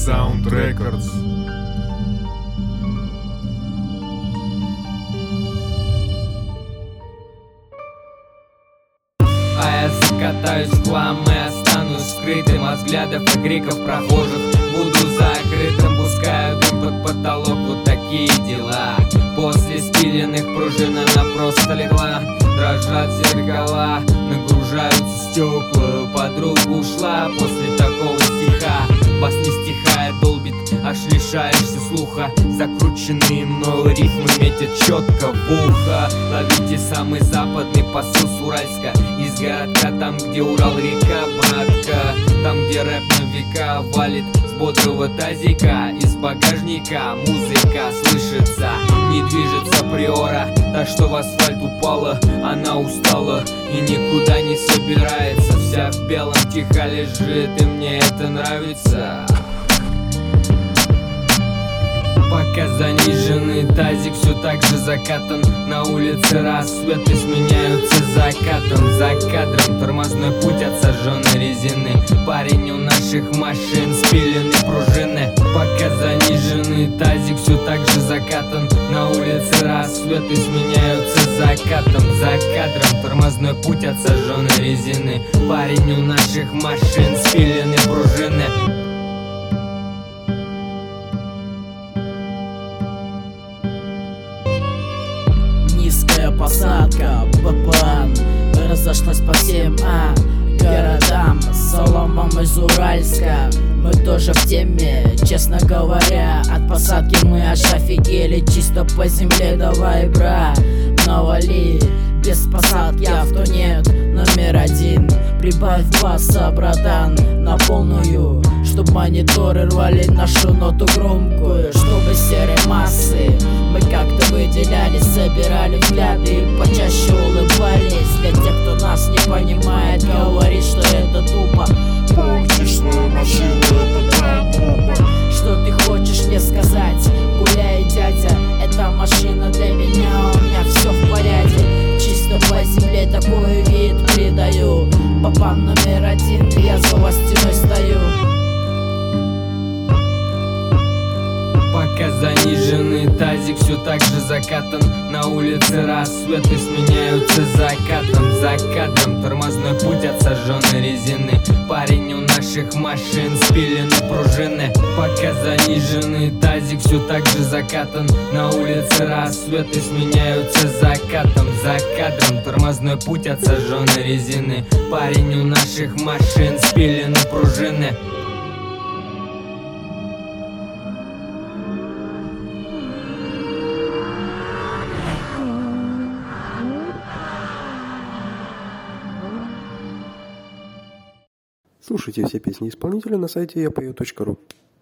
Sound Records. А я закатаюсь в хлам и останусь скрытым от взглядов и криков прохожих. Буду закрытым, пускаю дым под потолок, вот такие дела. После спиленных пружин она просто легла. Дрожат зеркала, нагружаются стекла. Подруга ушла после такого стиха. Бас не стихает, долбит, аж лишаешься слуха. Закрученные мною рифмы метят четко в ухо. Ловите самый западный посыл с Уральска. Из городка, там где Урал река, братка. Там где рэп на века валит с бодрого тазика. Из багажника музыка слышится, не движется приора. Та, что в асфальт упала, она устала и никуда не собирается. Вся в белом тихо лежит, и мне это нравится. Пока заниженный тазик все так же закатан. На улице рассветы сменяются закатом. За кадром тормозной путь от сожженной резины. Парень у наших машин, спилены пружины. Пока заниженный тазик все так же закатан. На улице рассветы сменяются закатом. За кадром тормозной путь от сожженной резины. Парень у наших машин, спилены пружины. Низкая посадка, БПЛАН разошлась по всем городам. Соломом из Уральска, мы тоже в теме. Честно говоря, от посадки мы аж офигели. Чисто по земле давай, бра, навали. Без посадки авто нет, номер один. Прибавь баса, братан, на полную, чтоб мониторы рвали нашу ноту громкую. Чтобы серые массы мы как-то выделялись, собирали взгляды и почаще улыбались. Для тех, кто нас не понимает, говорит, что это тупо. Помнишь свою машину, это так грубо. Что ты хочешь мне сказать? Гуляй, дядя, эта машина для меня, у меня все в порядке. Чисто по земле такой вид придаю. Папан номер один, я за вас стеной стою. Пока заниженный тазик все так же закатан. На улице рассветы сменяются закатом. За кадром тормозной путь от сожженной резины. Парень у наших машин, спилены пружины. Пока заниженный тазик все так же закатан. На улице рассветы сменяются закатом. За кадром тормозной путь от сожженной резины. Парень у наших машин, спилены пружины. Слушайте все песни исполнителя на сайте yapою.ru.